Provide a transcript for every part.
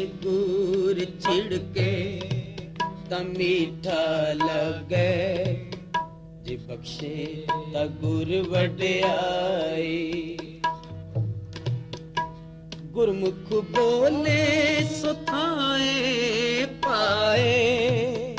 गुर छिड़के ता मीठा लगे, जे बख्शे ता गुर वड्याई। गुरमुख बोले सो थाए पाए,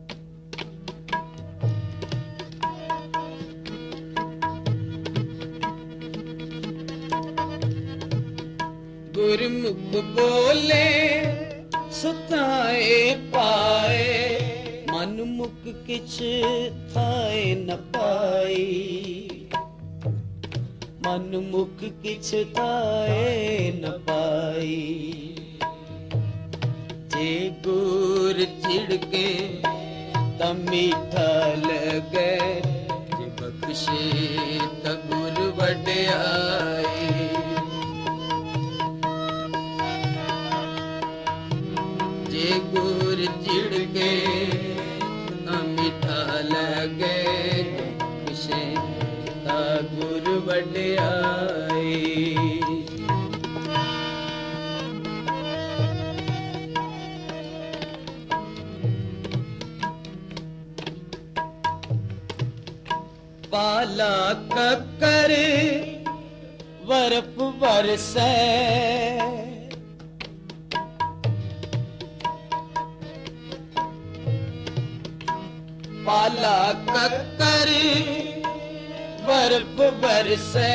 गुरमुख बोले सो थाए पाए, मन मुख किछ थाए न पाई। मन मुख किछ थाए न पाई। जे गुर छिड़के ता मीठा लगे, जे बख्शे ता गुर वड्याई। जे गुर छिड़के ता मीठा लगे, बख्शे ता गुर वड्याई। पाला ककर बर्फ बरसे, पाला ककर बर्फ बरसे,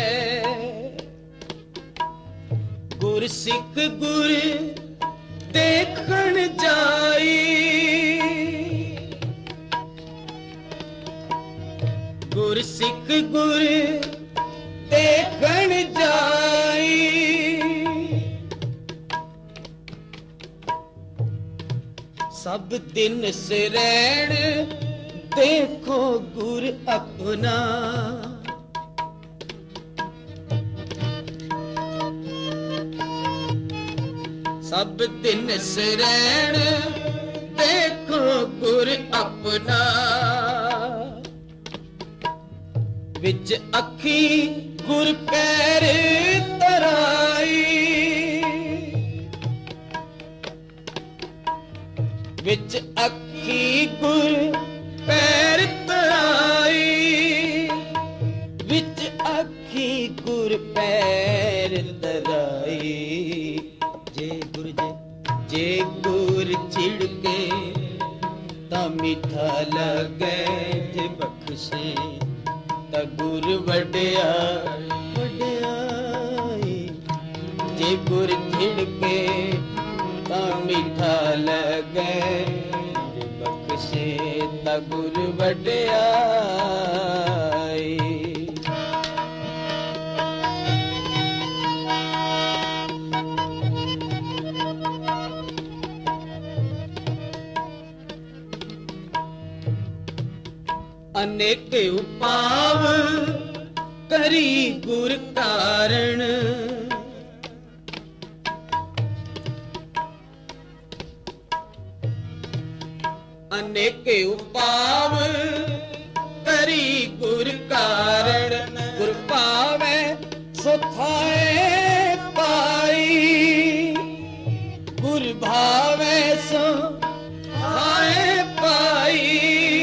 गुर सिख गुर देखण जाई। गुर सिख गुर देखण जाई। सब दिन सिरैण देखो गुर अपना, सब दिन सिरैण देखो गुर अपना। विच अखी गुर पैर तराई, विच अखी गुर पैर तराई, विच अखी गुर पैर तराई। जे गुर छिड़के ता मीठा लगे, जे बख्शे ता गुर वड्याई। वड्याई जे गुर छिड़के ता मीठा लगे, जे बख्शे ता गुर वड्याई। अनेक उपाव करी गुर कारण, अनेक उपाव करी गुर कारण। गुर पावे सो थाए पाई, गुर भावे सो थाए पाई।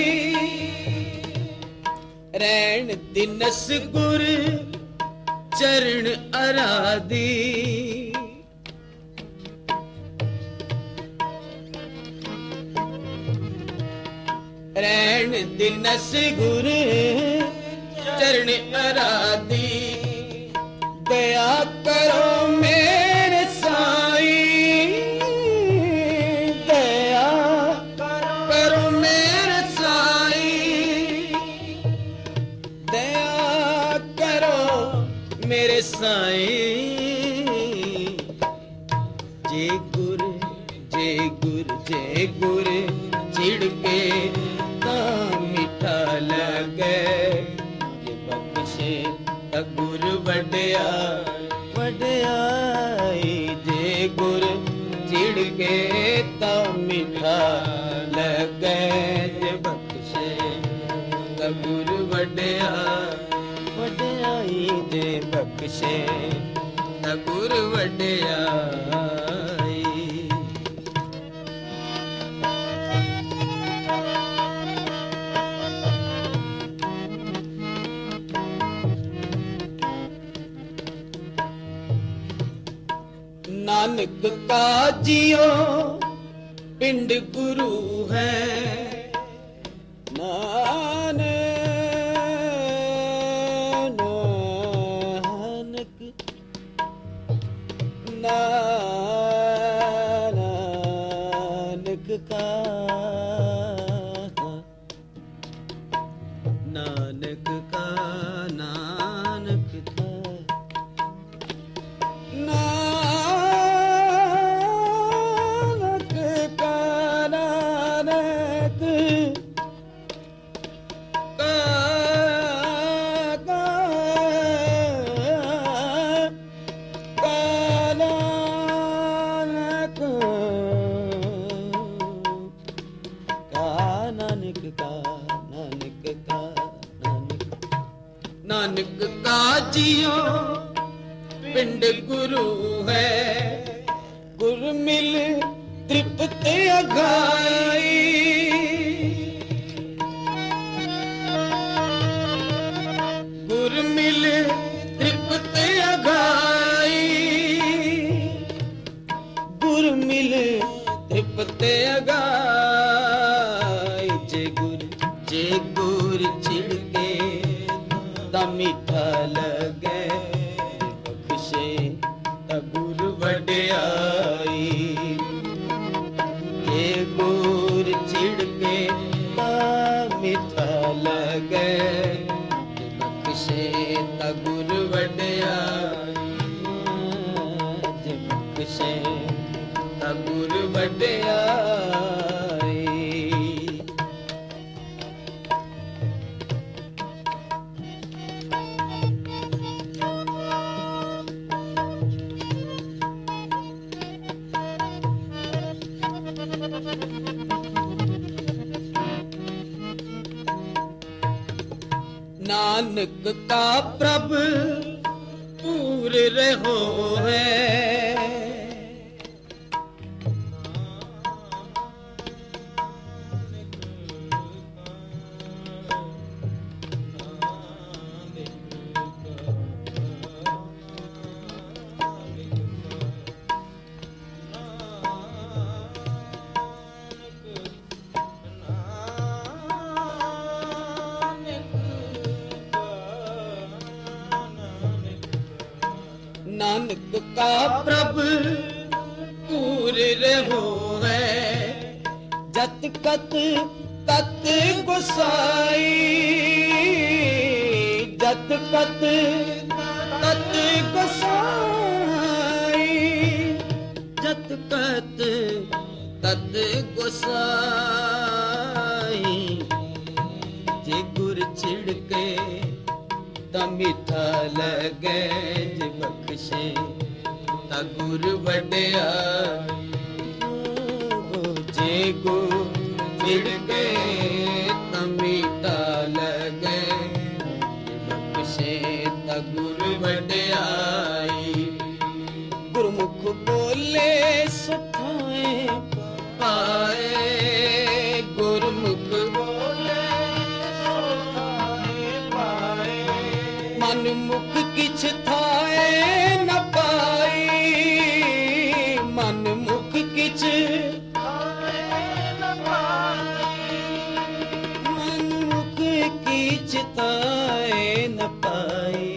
रैण दिनस गुर चरण आराधी, रैण दिनस गुर चरण आराधी। दया करो मेरे साईं, दया करो मेरे साईं, दया करो मेरे साईं। जे गुर जे गुर जे गुर छिड़के ता मीठा लगे, जे बख्शे ता गुर वड्याई। वड्याई जे गुर छिड़के ता मीठा लगे, जे बख्शे ता गुर वड्याई। वड्याई जे बख्शे ता गुर वड्याई। नानक का जियो पिंड गुरु है। नानक का नानक का नानक का नानक का नानक का नानक का जियो पिंड गुरु है। गुर मिल तृप्त अघाई, गुर मिल तृप्त अघाई, गुर मिल तृप्त अघाई। जे गुर छिड़के ता मीठा लगे, बख्शे ता गुर वड्याई। जे गुर छिड़के ता मीठा लगे, बख्शे ता गुर वड्याई। जे बख्शे ता गुर वड्याई। नानक का प्रभ पूर रहो है। नानक का प्रभ पूर रहो है। जत कत तत गोसाई, जत कत तत गोसाई, जत कत तत गोसाई। जे गुर छिड़के ता मीठा लगे, जे बख्शे ता गुर वड्याई। जे गुर छिड़के ता मीठा लगे, जे बख्शे ता गुर वड्याई। गुरमुख बोले सुखाए पाए, गुरमुख बोले सुखाए पाए। मन मुख किछ थाए न पाई, मन मुख किछ थाए न पाई। मन मुख किछ थाए न पाई।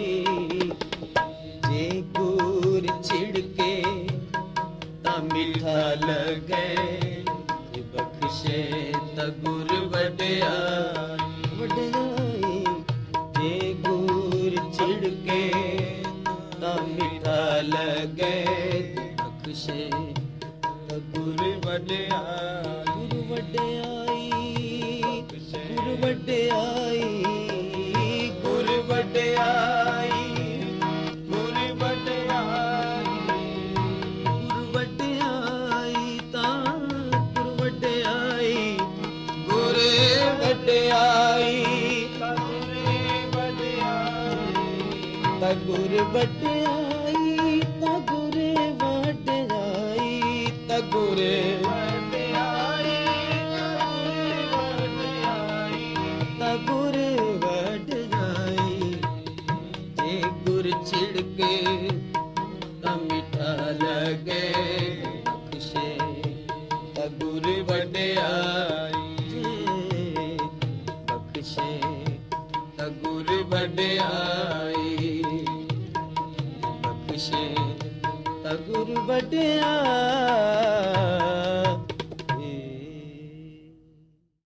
जे गुर छिड़के ता मीठा लगे, जे बख्शे ता गुर वड्याई। वड्याई जे गुर छिड़के ता मीठा लगे, बख्शे ता गुर वड्याई। गुर वड्याई, गुर वड्याई, गुर वड्याई, गुर वड्याई। गुर वड्याई ता गुर वड्याई, गुर वड्याई ता गुर वड्याई, ता गुर वड्याई, ता गुर वड्याई, ता गुर वड्याई। जे गुर छिड़के ता मीठा लगे, ਲਗੇ ਬਖਸ਼ੇ ਤਾ ਗੁਰ ਵਡਿਆਈ ਜੇ ਬਖਸ਼ੇ ਤਾ ਗੁਰ ਵਡਿਆਈ ਬਖਸ਼ੇ ਤਾ ਗੁਰ ਵਡਿਆਈ